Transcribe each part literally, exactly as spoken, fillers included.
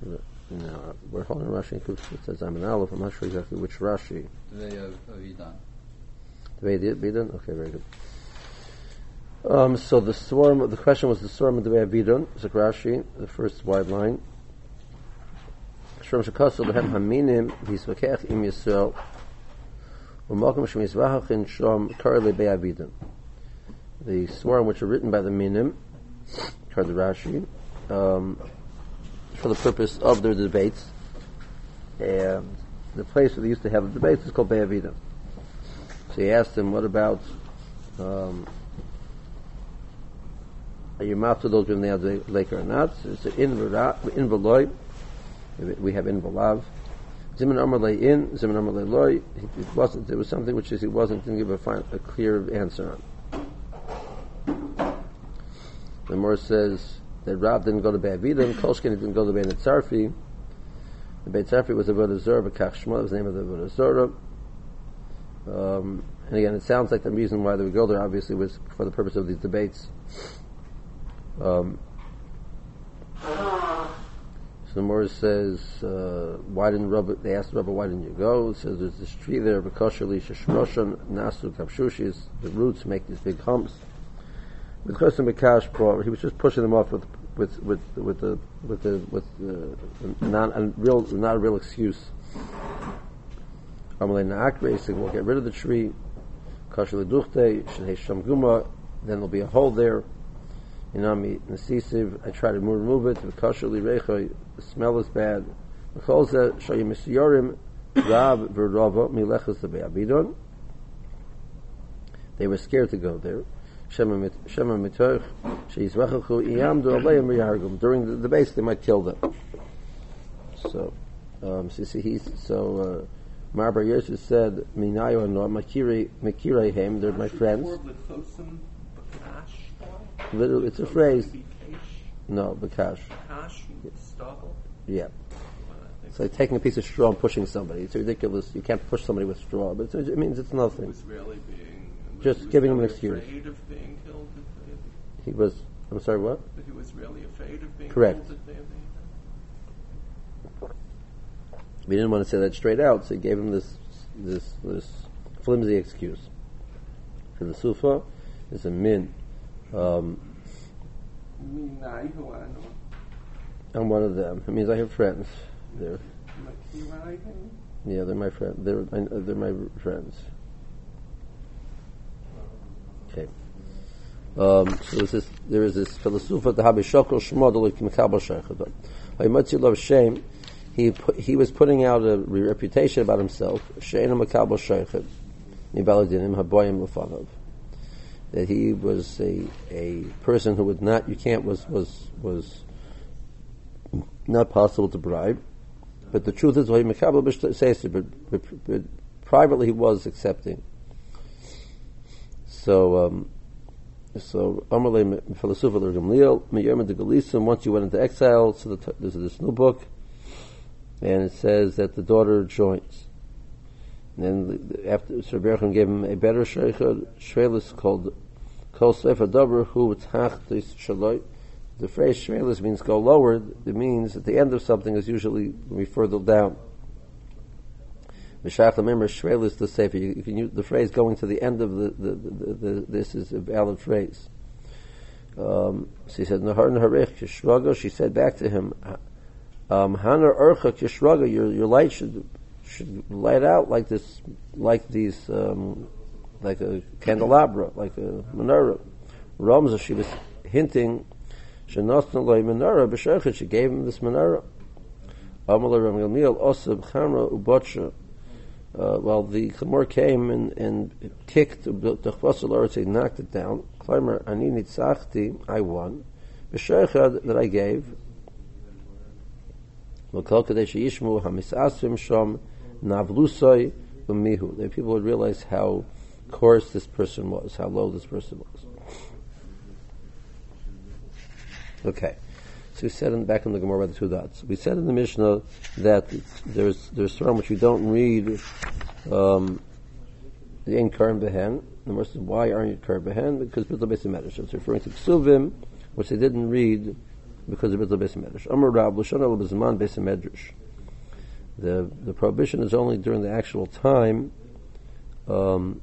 No, we're holding Rashi and Kuf. It says I'm an Aleph. I'm not sure exactly which Rashi. The way of Avidan. The way it Avidan? Okay, very good. Um, so the swarm, the question was the swarm of the way of Avidan. It's like Rashi, the first wide line. Shram Shakasul Lehem Haminim V'Yisvakech Im Yisrael U'Malkum Shem Yisvachach in Shram Karle Be'Avidan. The swarm which are written by the Minim, called the Rashi, um, for the purpose of their debates. And the place where they used to have the debates is called Be'Avidan. So he asked him, what about um, are you mouth to those women they have the lake or not? So it's in Veloy. We have in Velav. Zimun Amar Lei in, Zimun Amar Lei Loi. It wasn't. It was something which is he wasn't going to give a, fine, a clear answer on. The Mor says that Rab didn't go to Be'avidim, Kolshkin didn't go to Beit Tzarfi. The Beit Tzarfi was a Avodah Zorah, B'Kach Shmuel was the name of the Avodah Zorah. Um, and again, it sounds like the reason why they would go there obviously was for the purpose of these debates. Um, so the Mor says, uh, why didn't Rabbi, they asked Rabbi, why didn't you go? It says there's this tree there, B'Kosheli Sheshmoshan, Nasu Kapshushis, the roots make these big humps. With Chosim B'Kash, he was just pushing them off with, with, with, with the, with the, with the, not a real, not a real excuse. Amalei Na'akre, saying, we'll get rid of the tree. Kosheli Duchte, Shehei Sham Guma, then there'll be a hole there. Inami Nasisiv, I try to remove it. Kosheli Reicha, the smell is bad. Mecholze, Shoyim Misyorim, Rab V'Rava, Milechas the Be'abidon. They were scared to go there. Shema mitoch sheizvachachu iyamdu aleim riyargum. During the debates, they might kill them. So, um, so see, he's so. Uh, Marbar Yosef said, "Minayo and makiri makirehem." They're my friends. Literally, it's a phrase. No, bakash. Yeah. It's like taking a piece of straw and pushing somebody. It's ridiculous. You can't push somebody with straw, but it's, it means it's nothing. Just giving him an excuse. Afraid of being killed at Be'avidim? He was. I'm sorry. What? But he was really afraid of being Correct. killed at Be'avidim? We didn't want to say that straight out, so he gave him this this this flimsy excuse. For the Sufa, is a min. Um, I'm one of them. It means I have friends. They're yeah, they're my friends. They're they're my friends. Okay. Um, so there's this, there is this philosopher, the Habishokol Shmodel Kimkabel Sheikhadon. Haymatzilov Shem, he he was putting out a reputation about himself, Sheina Makabel Sheikhad, Mibaladinim Haboyim Lefanav. That he was a a person who would not, you can't, was was was not possible to bribe. But the truth is, but, but, but privately he was accepting. So, um, so Amalei Philosopher Gamliel Miyerma de Galisim. Once you went into exile, so the, there's this new book, and it says that the daughter joins. And then the, after Sir Berachim gave him a better sheikhah, shrelis called Kol Sefer Dover Hu Tachtis Shaloi. The phrase shrelis means go lower. It means at the end of something is usually we further down. Mishach remember shrelis the sefer. You, you can use the phrase going to the end of the, the, the, the this is a valid phrase. Um, so he said Nahar Naharech Kishraga. She said back to him, um, Hanar Urcha Kishraga. Your your light should should light out like this, like these, um, like a candelabra, like a menorah. Ramza, she was hinting. She gave him this menorah. Uh, well, the Chamor came and, and kicked the Chvasal, he knocked it down. Climber, Ani Nitzachti, I won. B'Sheichad that I gave. L'Kol Kadesh Yishmu Hamisasvim Shom Navlusoi Umihu. The people would realize how coarse this person was, how low this person was. Okay, so we said in, back in the Gemara by the two dots. We said in the Mishnah that there's there's some which you don't read. Um, the ain't Karim Behen. The Gemara says, why aren't you Karim Behen? Because B'Tla Beis Medrash. It's referring to Ksuvim, which they didn't read because of the Beis Medrash. Amar Rab l'shana l'bizman Beis Medrash. The the prohibition is only during the actual time um,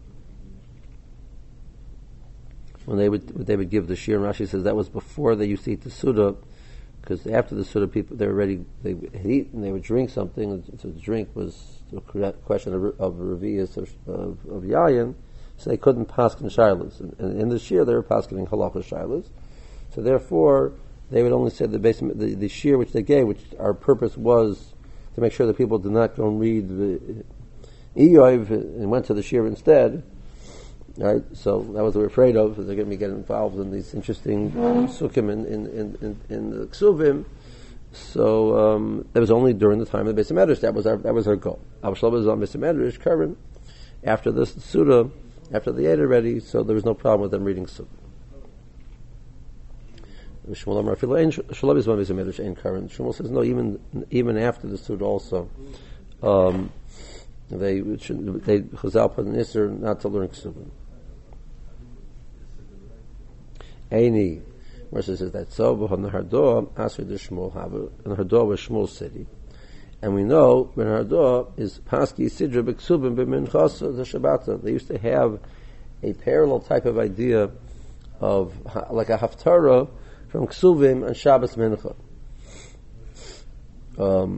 when they would they would give the shir. And Rashi says that was before they used to eat the suda, because after the suda, people they were ready. They would eat and they would drink something. So the drink was a question of of revius of, of, of yayin, so they couldn't paskin shilas. And, and in the shir, they were paskening halacha shilas. So therefore, they would only say the base the, the shir which they gave, which our purpose was to make sure that people did not go and read the Eoiv and went to the shir instead. Right? So that was what we're afraid of. They're going to be getting involved in these interesting sukkim in, in, in, in, in the ksuvim. So um, that was only during the time of the Beis Medrash. That was our that was our goal. Our shalom is on Beis Medrash current. After this Suda, after they ate already, so there was no problem with them reading Suda. Shmuel says no. Even even after the Suda also, um, they should, they Chazal put an isser not to learn Ksubim. Eini, Mercer says that so. But in the Hardoah, Asher the Shmuel have in the Hardoah was Shmuel's city, and we know when Hardoah is Paski Sidra B'Ksubim B'Minchasa the Shabbata. They used to have a parallel type of idea of like a haftarah from Ksuvim and Shabbos Mincha. Um,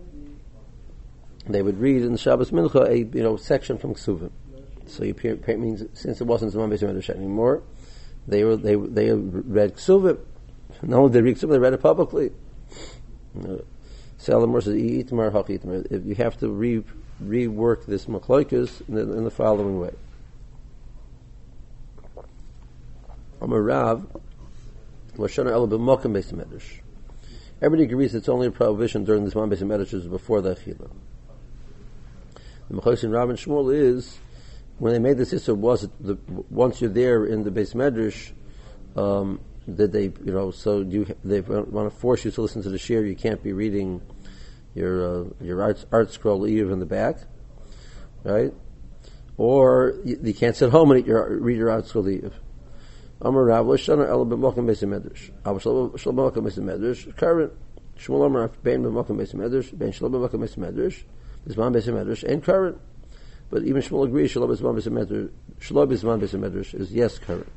they would read in the Shabbos Mincha a you know section from Ksuvim. So you means since it wasn't Zman Beis Medrash anymore, they were they they read Ksuvim. Not only did they read Ksuvim, they read it publicly. Salamur says, "Itmar hachitmar." If you have to re rework this machlokes in, in the following way. Amar Rav. Everybody agrees it's only a prohibition during this Zman Beis Medrash is before the Achila. The Mechos in Rav and Shmuel is when they made this issur was it the, once you're there in the Beis Medrash, um, that they you know so you they want to force you to listen to the shir. You can't be reading your uh, your art, art scroll Eve in the back, right? Or you, you can't sit home and eat your, read your art scroll Eve. Amar Rav Shana El b'Mokum Beis Medrash. Av Shlomo Mokum Beis Medrash. Current Shmuel Amar Ben b'Mokum Beis Medrash. Ben Shlomo Mokum Beis Medrash. Bizman Beis Medrash and current. But even Shmuel agrees Shlomo Bizman Beis Medrash. Shlomo Bizman Beis Medrash is yes current.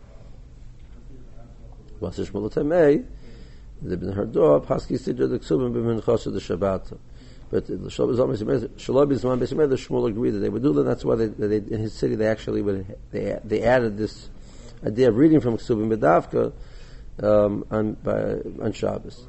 Once Shmuel Tamei, the Ben Hardoah Paski Sidra the Ksubim b'Minchas the Shabbat. But Shlomo Bizman Beis Medrash Shmuel agreed that they would do that. That's why they, they in his city they actually would they they added this idea of reading from Ksubim B'Davka um, on, by, on Shabbos.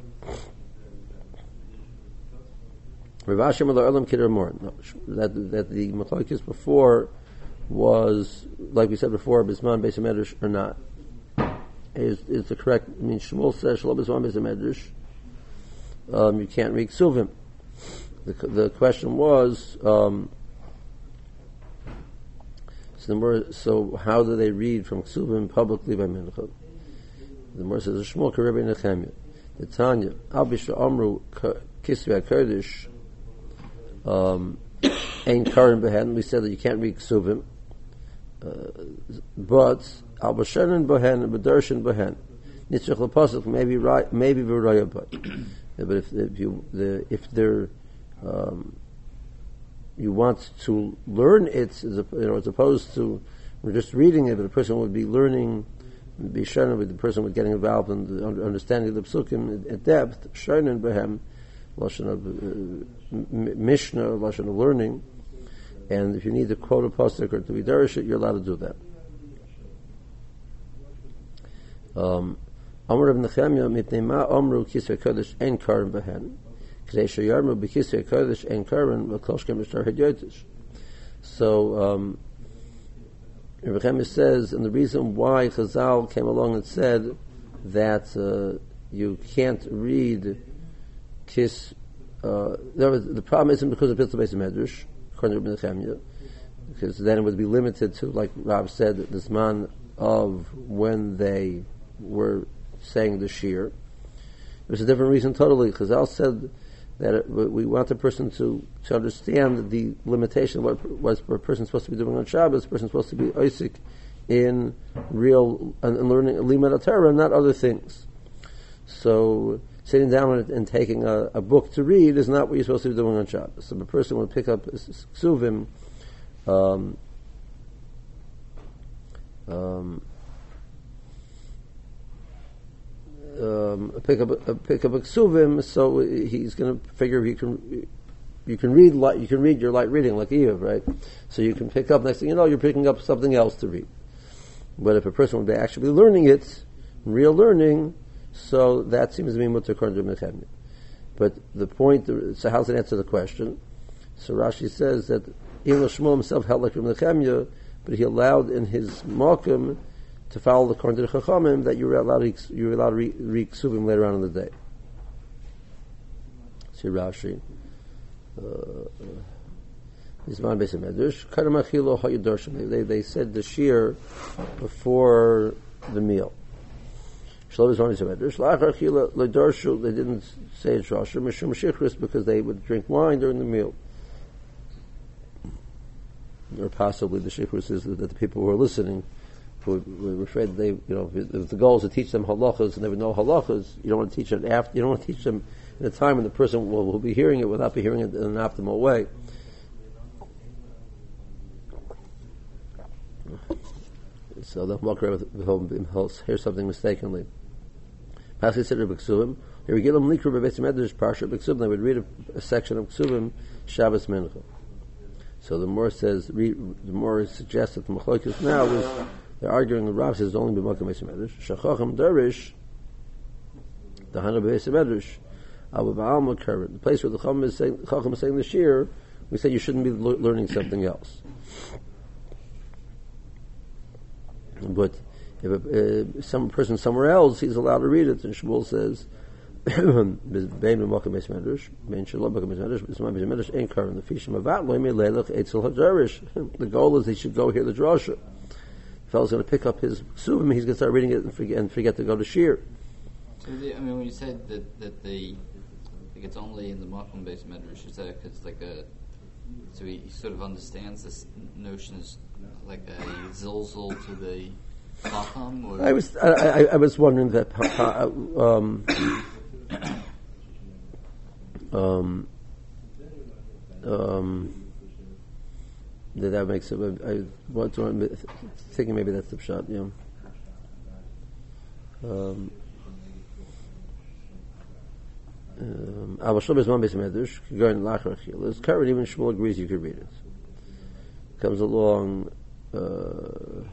Rav Asher Melo Elam Kidder More. That that the machlokes before was, like we said before, Bisman Beis Medrash or not. Is is the correct? I mean, Shmuel says Shalom Bisman Beis Medrash. Um, you can't read Ksuvim. The the question was. Um, So, the more, so how do they read from Ksubim publicly by Mincha? The more says, Shmuel Karebe Nechemia. The Tanya, Abisha Amru Kisri HaKodesh, um, Ein Karin Behen. We said that you can't read Ksubim. Uh, but, Abashanan Behen, Badarshan Behen. Nitzrach Lepasach, maybe right, maybe V'raya but. But if, if you, the, if they're, um, you want to learn it, as, a, you know, as opposed to just reading it, but a person would be learning, be shonen with the person would getting involved in the understanding of the psukim in depth, shonen behem, lashon of uh, mishnah, lashon of learning, and if you need to quote a pasuk or to be derish it, you're allowed to do that. Um, Amar Reb Nechemia mitnei ma amru kisvei kodesh ein karim behen. So, um, Rebbe says, and the reason why Chazal came along and said that uh, you can't read Kis, uh, the problem isn't because of Piltei Beis Medrash, according to Rebbe Nechemia, because then it would be limited to, like Rav said, this man of when they were saying the shir. It was a different reason totally. Chazal said that we want a person to, to understand the limitation of what was a person supposed to be doing on Shabbos. A person supposed to be oisik in real and, and learning limud Torah, not other things. So sitting down and, and taking a, a book to read is not what you're supposed to be doing on Shabbos. So a person would pick up ksuvim, um, um, um, pick up a, pick up a ksuvim. So he's going to figure he can you can read light, you can read your light reading like Eev, right? So you can pick up. Next thing you know, you're picking up something else to read. But if a person would be actually learning it, real learning, so that seems to be mutter according to Nechemia. But the point, so how's it answer the question? So Rashi says that even though Shmuel himself held like Nechemia, but he allowed in his Malkim to follow the according to the Chachamim that you were allowed to, you were allowed to read, read Ksuvim later on in the day. See Rashi. They, they said the shear before the meal. They didn't say it Shosher because they would drink wine during the meal. Or possibly the shikrus is that the people who were listening who were afraid they, you know, if the goal is to teach them halachas and they would know halachas, you don't want to teach them after, you don't want to teach them in a time when the person will, will be hearing it without be hearing it in an optimal way. So they'll walk around with home, he'll hear something mistakenly. Pasuk said Rebbe Ksuvim. Here we get them likru b'beis medrash parsha Ksuvim. They would read a, a section of Ksuvim Shabbos Mincha. So the more says, re, the more suggests that the machlokes now is they're arguing the Rav says only b'makom beis medrash. Shachacham darish the hana b'beis medrash. Abu Ba'al Makar. The place where the Chacham is saying, Chacham is saying the shir, we say you shouldn't be le- learning something else. But if a, uh, some person somewhere else, he's allowed to read it. And Shmuel says, the goal is he should go hear the drasha. The fellow's going to pick up his ksuvim, he's going to start reading it and forget, and forget to go to shir. So the, I mean, when you said that, that the, I think it's only in the Makom based medrash, is that it's like a, so he, he sort of understands this notion as like a zilzal to the Chacham? Or? I was, I, I, I was wondering that, um, um, um, that that makes it, I was thinking maybe that's the pshat, yeah. Um, Um, Currently, even Shmuel agrees you could read it. Comes along. Uh,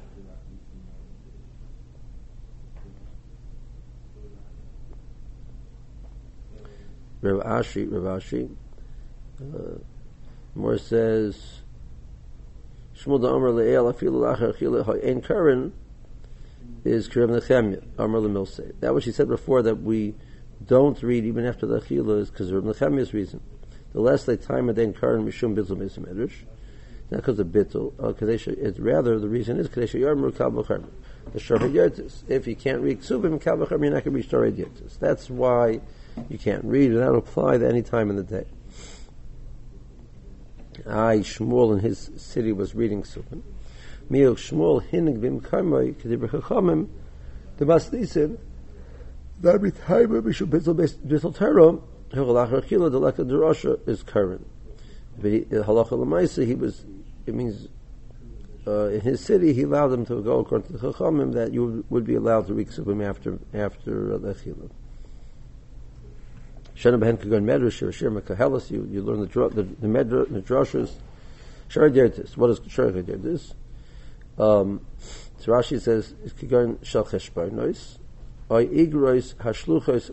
Rav Ashi, Rav Ashi, uh, more says Shmuel da Amar le'el afilu lachar chila ha'en karen is Kerem Nechemia Amar le'milsei. That was she said before that we don't read even after the achila is because of Nechemia's reason. The less they time a day in Karan Mishum Bittul Mesim Medrash, not because of Bittul, because uh, it's rather the reason is Kadesha Yarmur Kal B'Charm. The Shorei Yertis. If you can't read Ksuvim Kal B'Charm, you're not going to read Shorei Yertis. That's why you can't read, and that will apply to any time in the day. I Shmuel in his city was reading Ksuvim. Miel Shmuel Hinig Vim Karmai Kedibra Chachamim the Maslisin. That be time we should bittul bittul Torah. Halachah chila the leka derasha is current. But halacha lemaisa he was. It means uh, in his city he allowed them to go according to the chachamim that you would be allowed to read ksubim after after uh, the chila. Shana behen kagon medrash or shir mekahelas. You you learn the the the medrash the drashas. Shar dertis. What is shar dertis? Um, so Rashi says kagon shal cheshbar nois. So two examples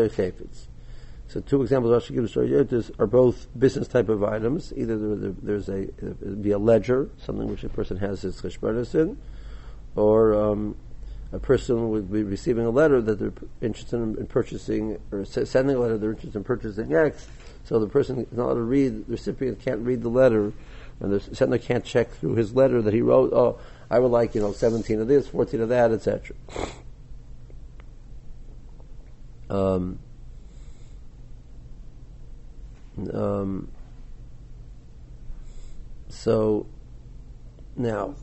Rashi gives are both business type of items. Either there, there's a be a ledger, something which a person has his cheshbonos in, or um, a person would be receiving a letter that they're interested in, in purchasing, or sending a letter they're interested in purchasing X. So the person is not allowed to read. The recipient can't read the letter, and the sender can't check through his letter that he wrote. Oh, I would like you know seventeen of this, fourteen of that, et cetera. Um, um, so now,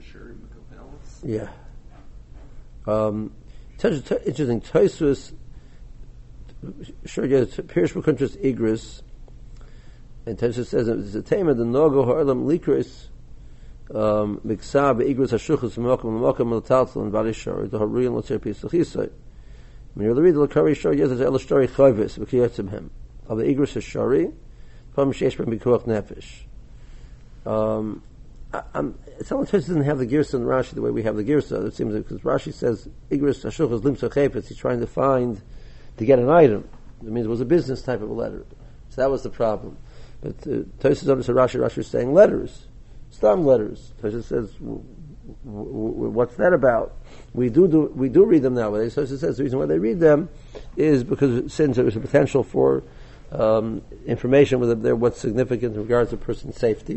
yeah. Um, interesting. Tosfos sure, yes, Pirish B'Kuntras Igris, and Tosfos says it's a tema the Nogo Ha'olam Likris Miksab Igris Hashuchus M'Mokum M'Mokum L'Taltal and Bari Shari the Haruyan L'Tzer Pisach Yisai. When you read the L'Kari Shari, yes, it's El Shari Chayvis V'Kiyatzim Hem. Al the Igris Hashari, Pam Sheish Ben B'Kuach Nefesh. Um, I'm, someone doesn't have the Girsa and Rashi the way we have the Girsa. It seems because Rashi says Igris Hashuchus Limso Chayvis. He's trying to find to get an item. It means it was a business type of a letter. So that was the problem. But uh, Tosfos understood Rashi. Rashi is saying letters, stam letters. Tosfos says, w- w- "What's that about?" We do, do we do read them nowadays. Tosfos says the reason why they read them is because since there is a potential for um, information with them, what's significant in regards to a person's safety.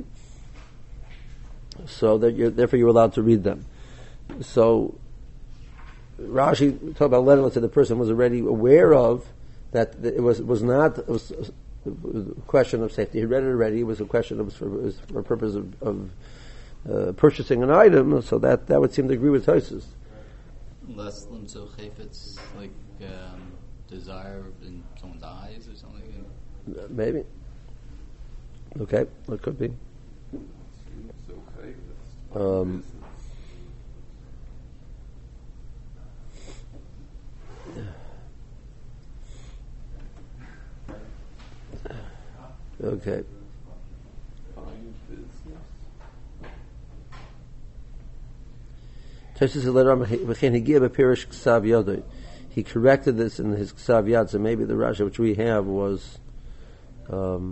So that you're, therefore you're allowed to read them. So Rashi talked about a letter. Let's say the person was already aware of that it was was not. It was, a question of safety. He read it already. It was a question of for, was for a purpose of, of uh, purchasing an item. So that, that would seem to agree with Tosfos. Less than so chayfetz, like um, desire in someone's eyes or something. Uh, maybe. Okay, it could be. Um, Okay. He corrected this in his Ksav Yad, so maybe the Rashi which we have was um,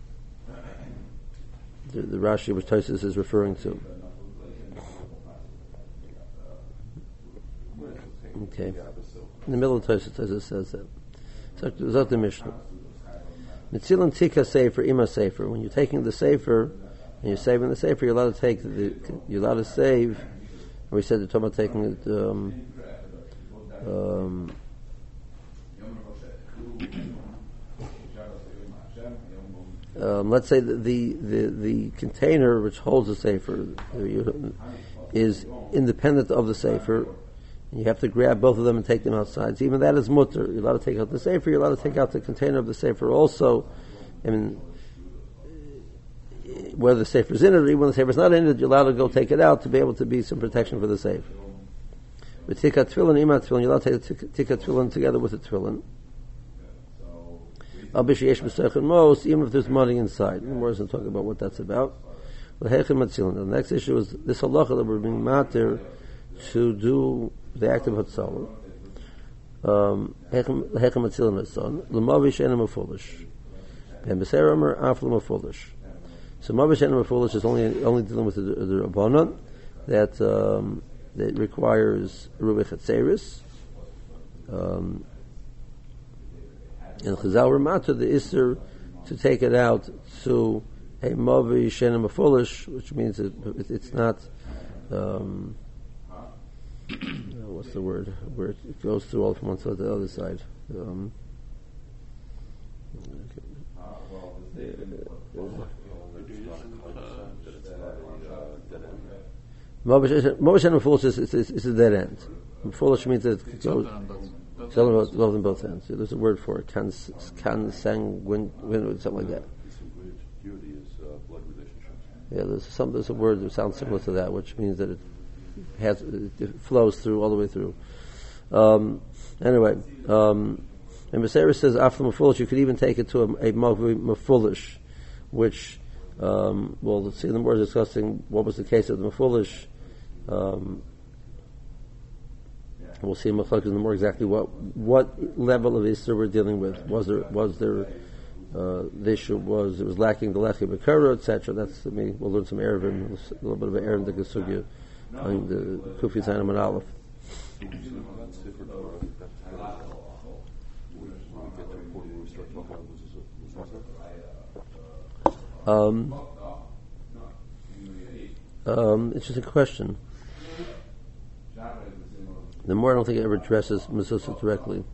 the, the Rashi which Tosfos is referring to. Okay. In the middle of Tosfos, Tosfos says that. So that's the Mishnah. Mitzilan tika sefer ima sefer. When you're taking the sefer and you're saving the sefer, you're allowed to take the. You're allowed to save. And we said the talking about taking it. Um, um, um, let's say the, the the the container which holds the sefer is independent of the sefer. You have to grab both of them and take them outside. So even that is mutter. You're allowed to take out the sefer. You're allowed to take out the container of the sefer also. I mean, whether the sefer is in it or even when the sefer is not in it, you're allowed to go take it out to be able to be some protection for the sefer. With tikkut tefillin, imat tefillin, you're allowed to take the tikkut tefillin together with the tefillin. Al b'sheyesh b'seichen mos, even if there's money inside. More doesn't talk about what that's about. The next issue is this halacha that we're being matir to do the act of Hatzalah. Um, Hechem Hatzilin Hatzon, L'mavish and Mafulish. And B'Seramer Af L'mafulish. So Mavish and Mafulish is only only dealing with the, the Rabbanon that um, that requires Rubi Chatzeris. Um, and Chazal Ramata the Isser to take it out to a Mavish and Mafulish, which means it, it, it's not. Um, what's the word? Where it goes through all from one side to the other side. Um, Mobish and Foolish is, is, is a dead end. Foolish means that it goes both on both ends. There's a word for it. Can can sanguine, something like that. Yeah, there's some. There's a word that sounds similar to that, which means that it has it flows through all the way through. Um, anyway, um, and Beseris says after mafulish, you could even take it to a, a mafulish, which um, we'll see in the more discussing what was the case of the mafulish. Um, we'll see in Machlokes in the more exactly what what level of Isser we're dealing with. Was there was there uh, the issue was it was lacking the lechi b'kara, et cetera. That's I mean, we'll learn some Erevin, a little bit of an Erevin Dekesugya. On the Kufi Zainam and Aleph. Um, um, interesting question. The more I don't think it ever addresses Mezuzah directly.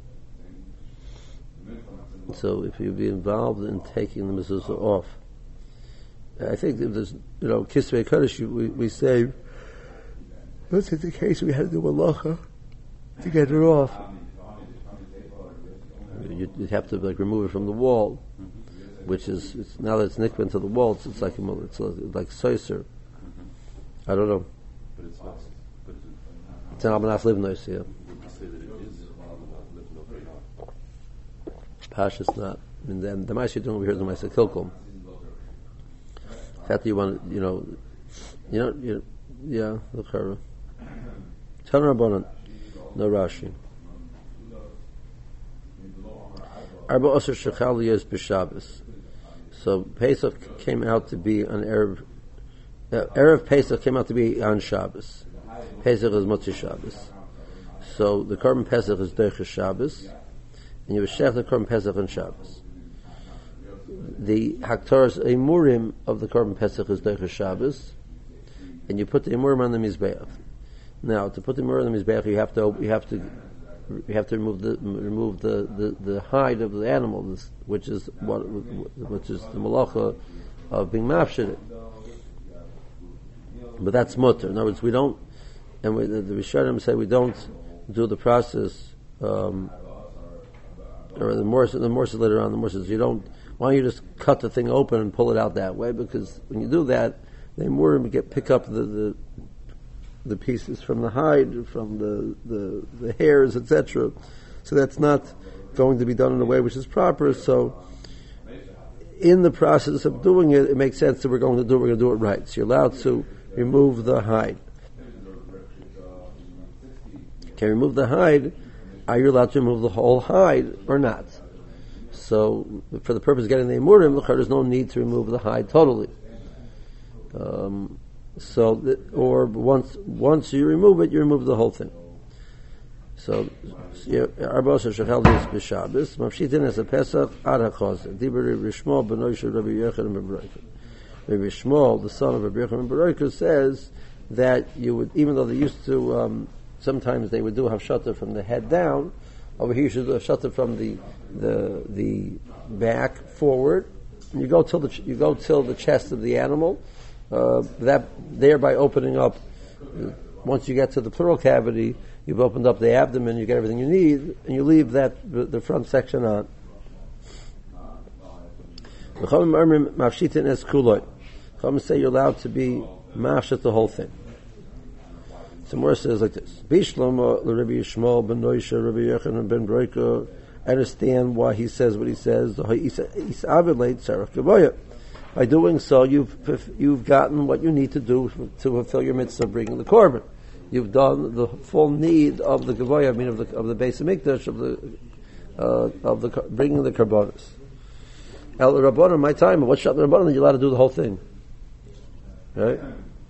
So if you'd be involved in taking the Mezuzah off, I think if there's, you know, Kisvei Kodesh, we, we say, let's say the case we had to do malacha to get it off. You you'd, you'd have to like remove it from the wall, which is it's, now that it's nicked into the wall, it's, it's like it's like soiser. I don't know. But it's not. But it's an almanach livnos, yeah. Would you say that it is almanach livnos? Pashas not. I mean, then the mice you're doing over here is the mice kilkum. The fact that you want, you know, you know, you, yeah, the chara. Tan Rabbanan, no Rashi. Arba Osir Shechaliyos b'Shabbos. So Pesach came out to be on Erev. Uh, Erev Pesach came out to be on Shabbos. Pesach is Motzi Shabbos. So the Korban Pesach is Deiches Shabbos, and you have Shech the Korban Pesach on Shabbos. The Haktoras Emurim of the Korban Pesach is Deiches Shabbos, and you put the Emurim on the Mizbeach. Now, to put the Emurim on the Mizbeach, you have to you have to you have to remove the remove the, the, the hide of the animal, which is what which is the malacha of being mafshid. But that's mutter. In other words, we don't, and we, the, the Rishonim say we don't do the process. Um, or the more the more later on, the more says you don't. Why don't you just cut the thing open and pull it out that way? Because when you do that, they more get pick up the, the the pieces from the hide, from the the, the hairs, et cetera. So that's not going to be done in a way which is proper. So, in the process of doing it, it makes sense that we're going to do. We're going to do it right. So you're allowed to remove the hide. Can you remove the hide? Are you allowed to remove the whole hide or not? So, for the purpose of getting the emurim, there's no need to remove the hide totally. Um, so, that, or once once you remove it, you remove the whole thing. So, Arbos Shechal is b'Shabbos. Mafshitin as a Pesach ad haChazon. Dibur Rabbi Shmuel b'noi shel Rabbi Yochanan ben Beroika. Rabbi Shmuel, the son of Rabbi Yochanan ben Beroika, says that you would, even though they used to, um, sometimes they would do hafshata from the head down. Over here, you should do hafshata from the the the back forward. And you go till the you go till the chest of the animal. Uh, that thereby opening up. Uh, once you get to the pleural cavity, you've opened up the abdomen. You get everything you need, and you leave that the front section on. The Chachamim mafshitin es kulot. Chachamim say you're allowed to be mafshet the whole thing. Some more says like this: Bishlomo l'Rabbi Yishmael ben Noisha Rabbi Yochanan ben Beroika. I understand why he says what he says. By doing so, you've you've gotten what you need to do to fulfill your mitzvah of bringing the korban. You've done the full need of the gavoya, I mean of the of the base of mikdash of the uh, of the bringing the korbanos. El Rabbanon, my time. What's shot the Rabbanon? You're allowed to do the whole thing, right?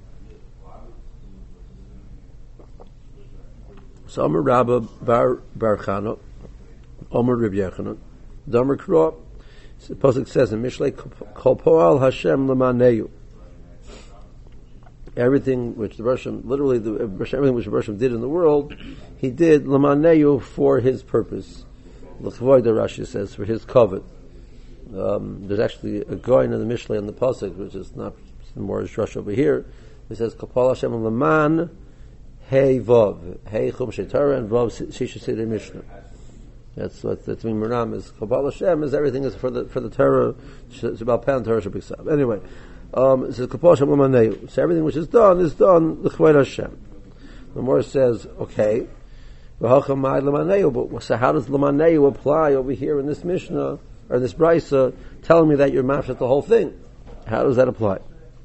So Amar Rabba Bar Bar Chana, Amar Reb Yochanan, Damar Kro. The pasuk says in Mishlei, Kol Poal Hashem L'Maneyu. Everything which the Bershom, literally the, everything which the Bershom did in the world, he did L'Maneyu for his purpose. L'Chvoy, the Rashi says, for his covet. Um, there's actually a going in the Mishlei on the pasuk, which is not more as Rush over here. It says Kol Poal Hashem L'Man Hey Vav, Hey Chum Shetara, and Vav Shisha Sidei Mishnah. That's what that's mean. Meram is Kabbalah Hashem is everything is for the for the Torah. It's about Pan Torah Shabbat. Anyway, um, it says Kabbalah Hashem L'Maneu. So everything which is done is done l'chvod Hashem. The Gemara says, okay, v'hacham ma'ad L'Maneu. But so how does L'Maneu apply over here in this Mishnah or in this Brisa, telling me that you're mafshet the whole thing? How does that apply?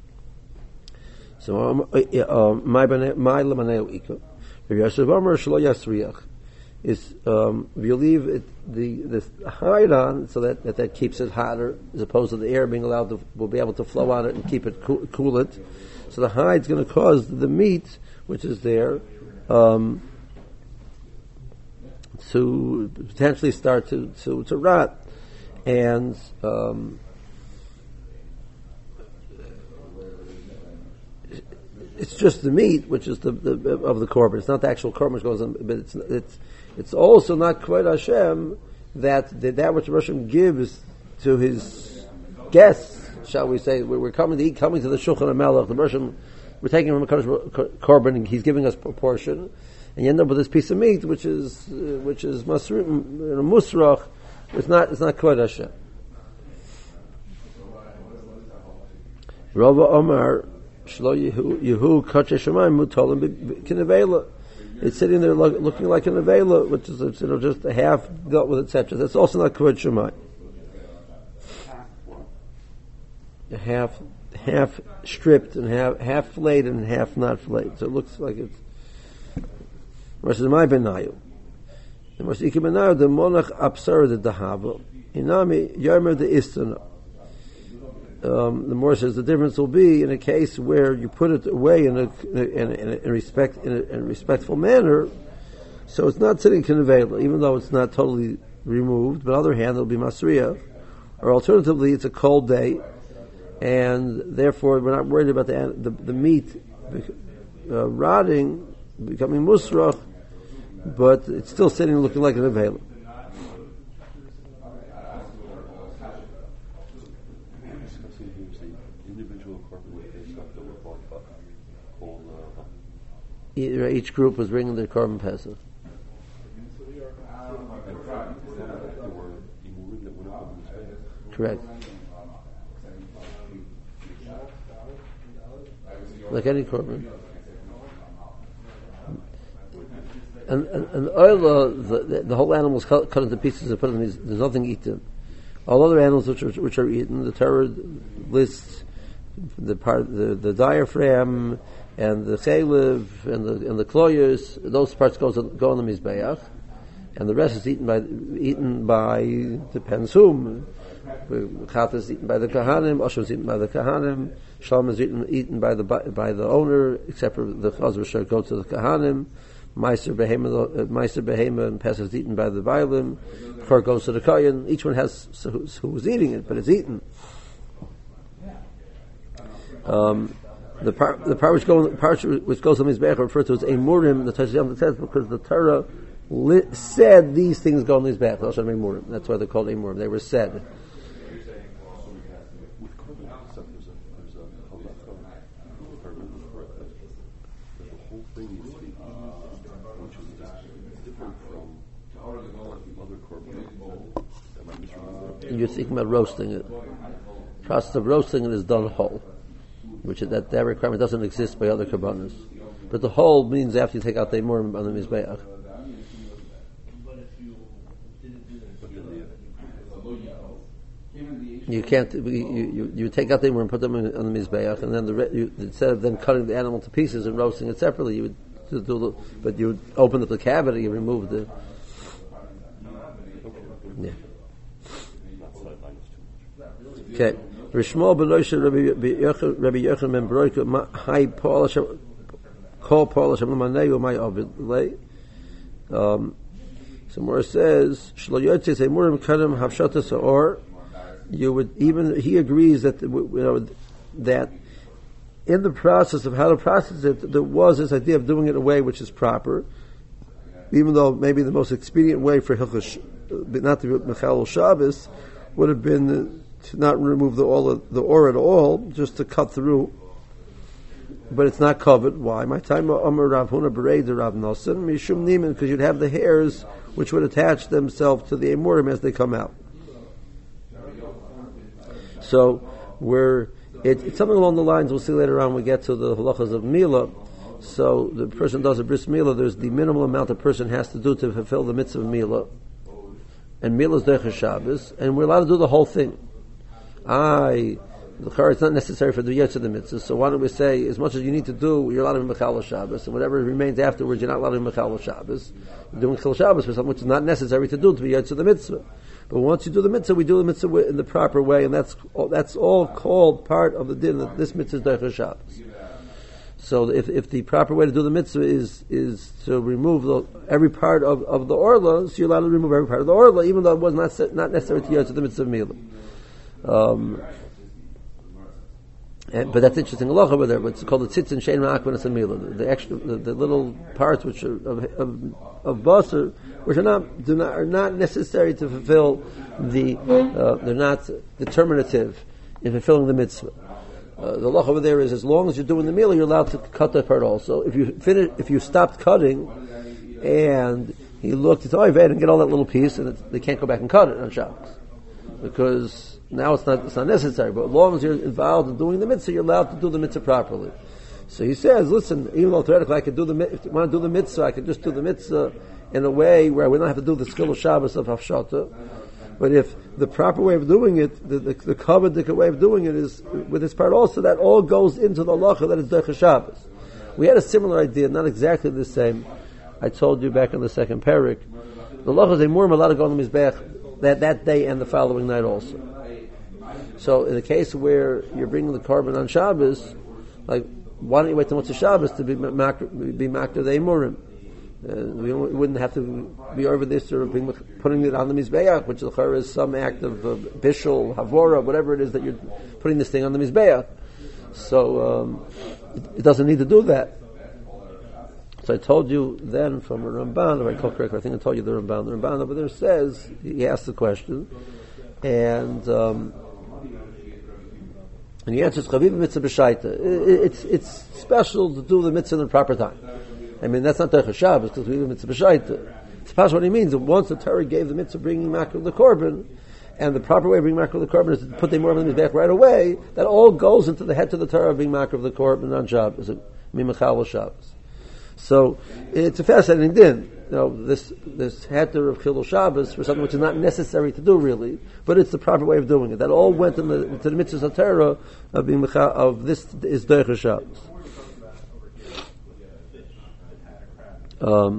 So my my L'Maneu ikah. Rabbi Yosef Amar Shelo Yasriach. Is um, if you leave it, the the hide on so that, that that keeps it hotter as opposed to the air being allowed to will be able to flow on it and keep it cool, cool it. So the hide's going to cause the meat which is there um, to potentially start to to, to rot, and um, it's just the meat which is the, the of the korban. It's not the actual korban which goes on, but it's it's. It's also not Kvod Hashem that the, that which Hashem gives to his guests, shall we say, we're coming to eat, coming to the Shulchan HaMelech, the Hashem, we're taking from a korban, and he's giving us a portion, and you end up with this piece of meat, which is uh, which is masr, musrach, It's not. It's not Kvod Hashem. Rava Omar Shlo Yehu Yehu Kache Shemayim Mutolim Kinevela. It's sitting there look, looking like an avela, which is you know just a half dealt with, et cetera. That's also not Kvod Shemayim. A half, half stripped and half half flayed and half not flayed. So it looks like it's. Versus my benayu. The most ikibenayu the monach absurd the dahava. Inami yarmer the istana. Um, the more says the difference will be in a case where you put it away in a in a, in a, in a respect in a, in a respectful manner, so it's not sitting kinevela, even though it's not totally removed. But on the other hand, it'll be masriya, or alternatively, it's a cold day, and therefore we're not worried about the the, the meat uh, rotting, becoming musrach, but it's still sitting looking like an avela. Each group was bringing their korban pesach. Correct. Like any korban. And and, and oil, the, the, the whole animal is cut, cut into pieces and put in these. There's nothing eaten. All other animals which are which are eaten, the Torah lists the part, the, the diaphragm, and the chaylev, and the and the kloyers. Those parts go go on the mizbeach, and the rest is eaten by eaten by depends whom. Chat is eaten by the kahanim, Osher is eaten by the kahanim, Shalom is eaten, eaten by the by the owner, except for the chaz v'shar go to the kahanim. Meiser behema, uh, Meiser behema and Pesach is eaten by the bailim. Chor goes to the kohen. Each one has who, who was eating it, but it's eaten. Um, the part the part which goes the part which goes on mizbeach referred to as emurim. The Torah says because the Torah li- said these things go on mizbeach. That's why emurim. That's why they're called emurim. They were said. You're thinking about roasting it. The process of roasting it is done whole, which is that that requirement doesn't exist by other karbanos. But the whole means after you take out the emurim on the mizbeach. You can't. You, you, you take out the emurim, put them in, on the mizbeach, and then the you, instead of then cutting the animal to pieces and roasting it separately, you would do the, but you would open up the cavity, you remove the. Yeah. Okay. Rishmo beloisha Rabbi Yochanan ben Baruch Hai Paul Hashem Call Paul Hashem L'Manei Umay Ovid Lei. Um. Some more says Shlo Yotzei Emurim Kadam Havshatas Or. You would even he agrees that you know that in the process of how to process it, there was this idea of doing it in a way which is proper, even though maybe the most expedient way for Hilchos not to be Mechalel Shabbos would have been to not remove the all the or at all, just to cut through. But it's not covered. Why? My time Amar Rav Huna Berei the Rav Nosson Mishum Niman, because you'd have the hairs which would attach themselves to the emurim as they come out. So we're it, it's something along the lines we'll see later on when we get to the halachas of Mila. So the person does a bris Mila, there's the minimal amount the person has to do to fulfill the mitzvah of Mila. And Mila is Derech Shabbos, and we're allowed to do the whole thing. I, the Chara, it's not necessary for the Yetz of the mitzvah, so why don't we say, as much as you need to do, you're allowed to be Mechal Shabbos, and whatever remains afterwards, you're not allowed to be Mechal Shabbos. You're doing Mechal Shabbos for something which is not necessary to do to be Yetz of the mitzvah. But once you do the mitzvah, we do the mitzvah in the proper way, and that's that's all called part of the din, that this mitzvah is Derech Shabbos. So if if the proper way to do the mitzvah is is to remove the, every part of, of the orla, so you're allowed to remove every part of the orla, even though it was not not necessary to Yetz of the mitzvah of Mila. Um, and, but that's interesting. Allah over there, what's called the tzitz and shein ma'akvanas and mila, the extra, the, the little parts which are of of, of basar, which are not do not are not necessary to fulfill the. Uh, they're not determinative in fulfilling the mitzvah. Uh, the law over there is as long as you're doing the mila, you're allowed to cut that part also. If you finish, if you stopped cutting, and he looked, he said, oh, I've and get all that little piece, and it, they can't go back and cut it on Shabbos. Because now it's not, it's not necessary, but as long as you're involved in doing the mitzvah, you're allowed to do the mitzvah properly. So he says, listen, even though theoretically I could do the, if you want to do the mitzvah, I could just do the mitzvah in a way where we don't have to do the skill of Shabbos of Hafshata. But if the proper way of doing it, the, the, the covered way of doing it is with this part also, that all goes into the halacha that is Deicha Shabbos. We had a similar idea, not exactly the same. I told you back in the second parak. The halacha is a more allowed to go on the Mizbech that, that day and the following night also. So in the case where you're bringing the korban on Shabbos, like, why don't you wait till Motzei Shabbos to be makar, be makar the Emurim? Uh, we, we wouldn't have to be over this or being, putting it on the Mizbeach, which is some act of uh, bishul, havora, whatever it is that you're putting this thing on the Mizbeach. So um, it, it doesn't need to do that. So I told you then from a Ramban, if I recall correctly, I think I told you the Ramban. The Ramban over there says, he asked the question, and um, and he answers, Chaviv mitzvah b'shaita. It's it's special to do the mitzvah in the proper time. I mean, that's not Deicha Shabbos, because we do mitzvah b'shaita. It's pas what he means. Once the Torah gave the mitzvah bringing makar the korban, and the proper way of bringing makar the korban is to put the more of back right away, that all goes into the head to the Torah of being makar of the korban on Shabbos, mimachal Shabbos. So it's a fascinating din. You know, this this heter of Chilul Shabbos for something which is not necessary to do really, but it's the proper way of doing it. That all went in the, into the mitzvahs of Torah of being mechal, of this is Deicha Shabbos. Um,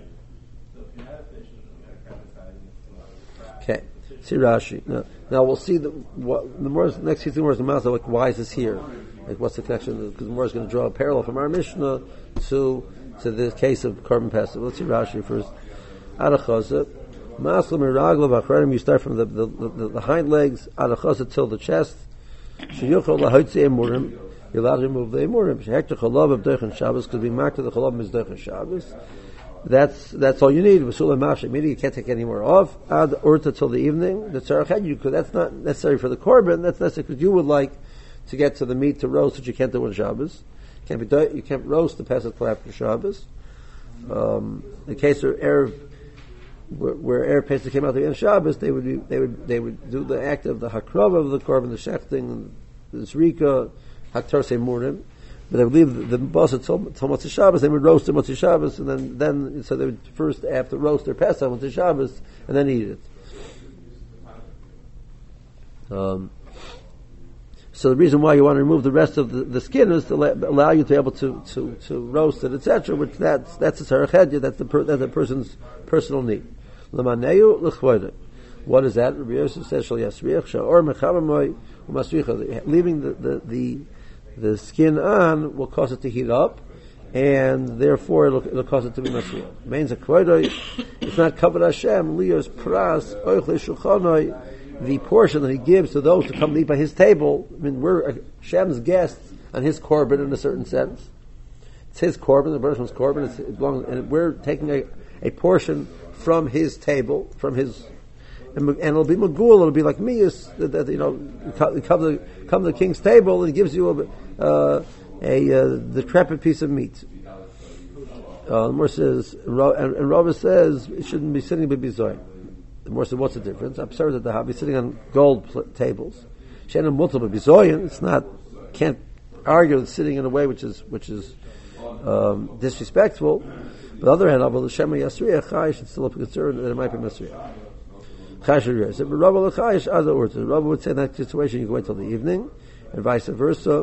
okay, see Rashi. Now, now we'll see the what the more next few words. The Mazal, like, why is this here? Like, what's the connection? Because the more is going to draw a parallel from our Mishnah to to the case of Korban Pesach. Let's see Rashi first. Adachaza, Maslam Miragla Vachranim. You start from the the, the, the hind legs, Adachaza till the chest. Sheyuchol lahotzei emurim. You're allowed to remove the emurim. Shehekta chalav of Deicha Shabbos, because being marked to the chalav is Deicha Shabbos. That's that's all you need. V'sulei masha. Meaning you can't take any more off. Ad urta till the evening. The tzarach had you, because that's not necessary for the korban. That's necessary because you would like to get to the meat to roast, which you can't do on Shabbos. Can't be you can't roast the Pesach till after Shabbos. Um, in the case of Erev, where, where Erev Pesach came out the end of Shabbos, they would be, they would they would do the act of the hakrava of the korban, the shechting, the zrika, haktar semurim. But they would leave the, the boss till Motzei Shabbos. They would roast the Motzei Shabbos, and then then so they would first have to roast their Pesach Motzei Shabbos, and then eat it. Um, So the reason why you want to remove the rest of the, the skin is to let, allow you to be able to, to, to roast it, et cetera. Which that's that's a tzarech hedya. That's the per, that's the person's personal need. L'maneu l'chvoide. What is that? Rabbi Yosef says shal yasriach sha'or mechabamoy u'masricha. Leaving the, the the the skin on will cause it to heat up, and therefore it'll, it'll cause it to be masriach. Means a kvoide. It's not kavod Hashem lios pras oichle shulchanoi. The portion that he gives to those who come to eat by his table, I mean, we're Hashem's guests on his korban in a certain sense. It's his korban, the person's korban, it's, it belongs, and we're taking a, a portion from his table, from his, and, and it'll be magul, it'll be like me, is that, that, you know, you come to, come to the king's table and he gives you a, uh, a uh, decrepit piece of meat. Uh, the more says, and, and Rava says, it shouldn't be sitting but be zoy. The more said, what's the difference? I'm sorry that the hobby sitting on gold pl- tables. Shannon multiple bizoyan. It's not. Can't argue with sitting in a way which is which is um, disrespectful. But on the other hand, Abel Shema Yasriach Chai should still be concerned that it might be Masriach. Chai should realize it. But Rabbi Lechayish other words. Rabbi would say in that situation you go wait till the evening, and vice versa.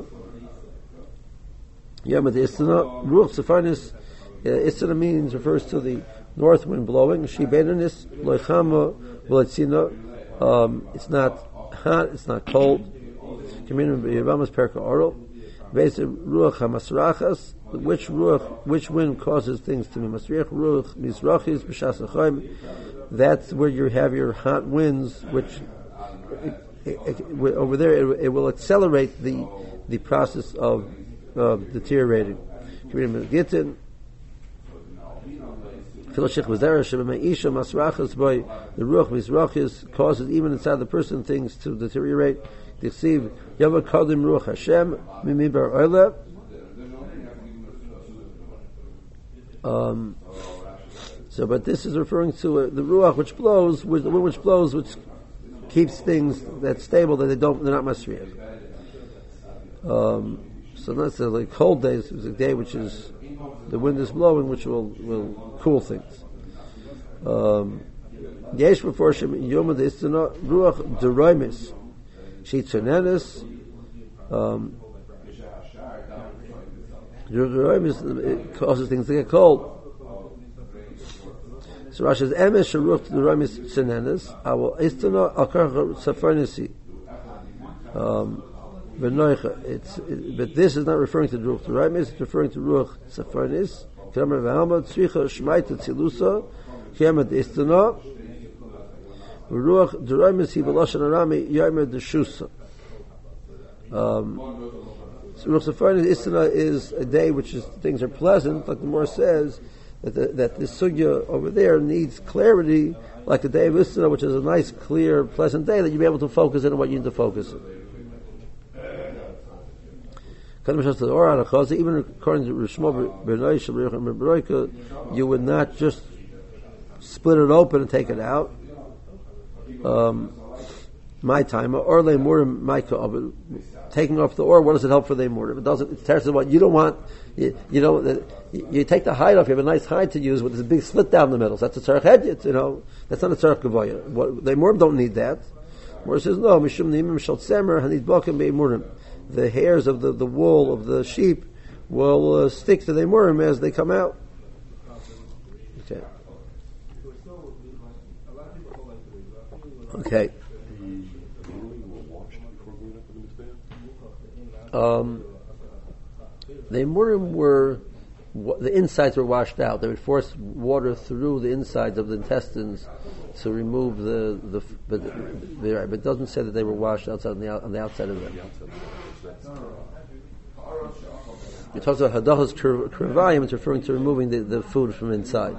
Yom Istana Ruach Sefanis. Istana means refers to the north wind blowing. She bedanis loichama v'letzina. Um, it's not hot. It's not cold. Communion b'yavamas perka oral. Basic ruach hamasrachas. Which ruach, which wind causes things to be masriach? Ruach mizrachis b'shas hachaim. That's where you have your hot winds, which it, it, it, over there it, it will accelerate the the process of uh, deteriorating. Communion b'gitin. The ruach mizrachis causes even inside the person things to deteriorate. Deceive Yava Kadim Ruach Hashem Mimibar Oila. Um So, but this is referring to uh, the ruach which blows, which, the wind which blows, which keeps things that's stable, that they don't, they're not masriach. Um, so that's uh, like cold days. It's a day which is the wind is blowing, which will will cool things. Um, Yesh before Shem Yom Deistana Ruach Deroimis Shitzonenes. Um, Deroimis it causes things to get cold. So Rashi says, "Emes Sharuch Deroimis Tzonenes Awal Istana Akarcha Safarnisi." Um, It's, it, but this is not referring to Ruach Deroimis; it's referring to Ruach Safarnis. Kamar v'Alma Tzricha Shmaita Tzilusa Kiamat Istana. Ruach Deroimis He B'Lashon Arami Yarmed Deshusa. Um, so Ruach Safarnis Istana is a day which is things are pleasant, like the Gemara says that the, that this sugya over there needs clarity, like a day of Istana, which is a nice, clear, pleasant day that you'll be able to focus in on what you need to focus in. Even according to Rishmo B'Noisha, you would not just split it open and take it out. Um, my time, or leimurim maika, taking off the ore. What does it help for leimurim? It doesn't. It tells you what you don't want. You, you know, you, you take the hide off. You have a nice hide to use with this big slit down the middle. So that's a tzarech hedyet. You know, that's not a tzarech gavoya. What leimurim don't need that. Where it says no, mishum neimim shal tzemer hanid bokem beimurim. The hairs of the, the wool of the sheep will uh, stick to the murim as they come out. Okay. Okay. Um, the murim were the insides were washed out. They would force water through the insides of the intestines to remove the the. But, but it doesn't say that they were washed outside on the on the outside of them. It talks about hadachas krivayim. It's referring to removing the, the food from inside.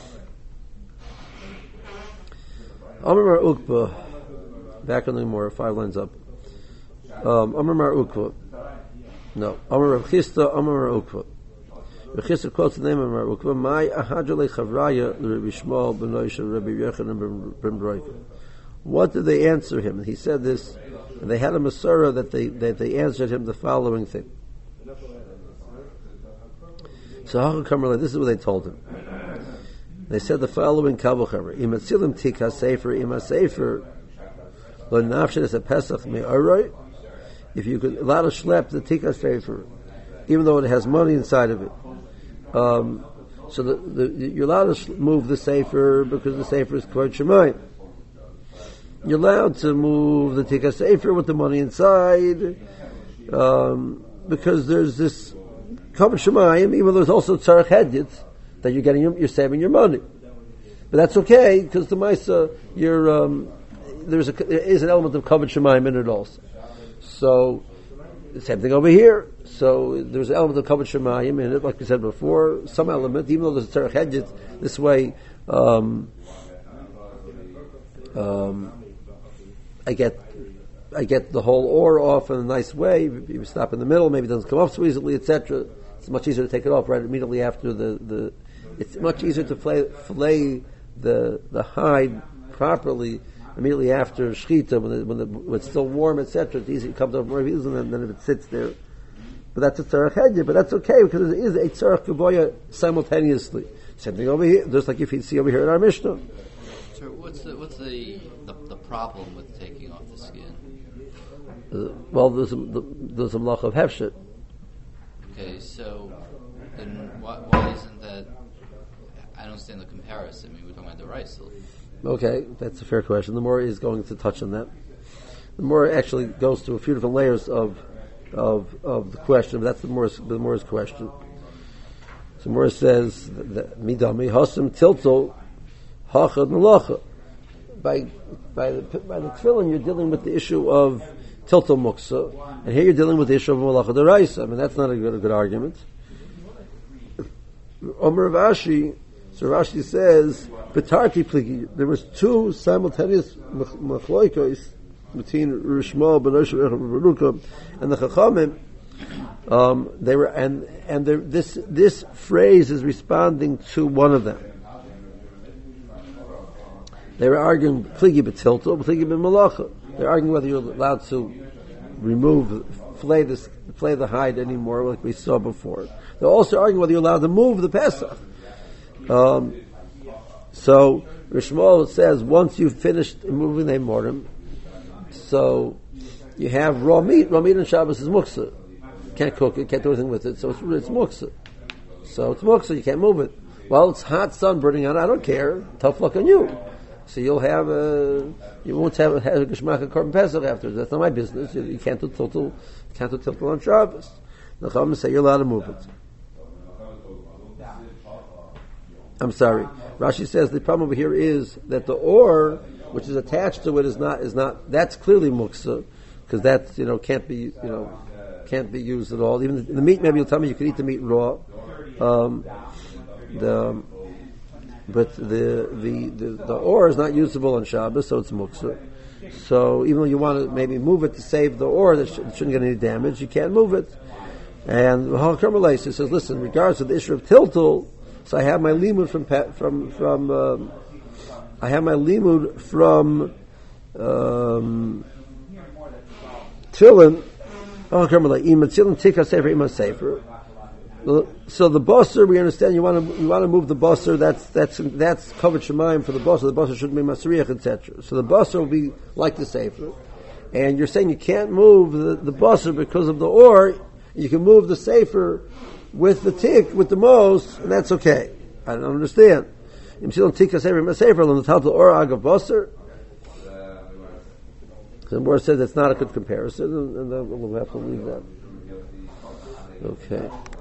Amar Ukba, back on the more five lines up. Um, Amar Ukba, no. Amar Rav Chisda, Amar Ukba. Rav Chisda quotes the name of Amar Ukba. My ahadrei chavraya l'Rabbi Shmuel ben Noisha Rabbi Yochanan ben Broika. What did they answer him? He said this, and they had a Masorah that they that they answered him the following thing. So Hachakamar, this is what they told him. They said the following Kavuchamer: Imatzilim tika sefer ima sefer lo nafshin as a Pesach me'oroi. If you could allow to schlep the tika sefer, even though it has money inside of it, um, so the, the, you're allowed to move the sefer because the sefer is kvod shemayim. You're allowed to move the Tikka Sefer with the money inside, um, because there's this Kavod Shemayim, even though there's also Tzarech Hedyet, that you're getting, you're saving your money. But that's okay, because the Maisa, you're, um, there's a, there is an element of Kavod Shemayim in it also. So, the same thing over here. So, there's an element of Kavod Shemayim in it, like we said before, some element, even though there's a Tzarech Hedyet, this way, um, um, I get, I get the whole ore off in a nice way. You stop in the middle, maybe it doesn't come off so easily, et cetera. It's much easier to take it off right immediately after the, the it's much easier to fillet, fillet the the hide properly immediately after shechita when, the, when, the, when it's still warm, et cetera. It's easy, it comes off more easily than, than if it sits there. But that's a tzarech hedyet, but that's okay because there is a tzarech gavoya simultaneously. Same thing over here, just like if you see over here in our Mishnah. So what's the what's the the, the problem with taking off the skin? Uh, well, there's a, there's a malach of hefshet. Okay, so then why, why isn't that? I don't understand the comparison. I mean, we're talking about the rice. Okay, that's a fair question. The Mora is going to touch on that. The Mora actually goes through a few different layers of of of the question, but that's the Mora's the Mora's question. So Mora says that midami hasam tilto hachad malacha. By by the by the tefillin, you're dealing with the issue of tilto muksa, and here you're dealing with the issue of malacha deraisa. I mean, that's not a good a good argument. Omer Rashi, so Rashi says, "Betarki pligi." There was two simultaneous machloikos between Rishma ben Baruka and the Chachamim. Um, they were, and and this this phrase is responding to one of them. They were arguing pligi betilto, pligi b'malacha. They're arguing whether you're allowed to remove, flay this, flay the hide anymore, like we saw before. They're also arguing whether you're allowed to move the Pesach. Um, so Rishmol says once you've finished moving the mortem, so you have raw meat. Raw meat on Shabbos is muksa. Can't cook it, can't do anything with it, so it's, it's muksa. So it's muksa, you can't move it. Well, it's hot sun burning on it, I don't care. Tough luck on you. So you'll have a, you won't have a, have a Geshmak and Korban Pesach afterwards. That's not my business. You, you can't do tiltal, can't do tiltal on Shabbos. The Chachamim say you're allowed to move it. I'm sorry. Rashi says the problem over here is that the ore, which is attached to it, is not, is not, that's clearly muksa, because that, you know, can't be, you know, can't be used at all. Even the, the meat, maybe you'll tell me you could eat the meat raw. Um, the, But the, the, the, the ore is not usable on Shabbos, so it's muksa. So even though you want to maybe move it to save the ore that sh- shouldn't get any damage, you can't move it. And the Halakha says, listen, in regards to the issue of tiltul, so I have my limud from from from um, I have my limud from um, Tefillin. Halakha ima tefillin tika sefer ima sefer. So the bosser, we understand you want to you want to move the bosser. That's that's that's covered shemaim for the bosser. The bosser shouldn't be masriach, et cetera. So the bosser will be like the sefer, and you're saying you can't move the, the bosser because of the or. You can move the sefer with the tick with the mos, and that's okay. I don't understand. The Gemara says that's not a good comparison, and, and we'll have to leave that. Okay.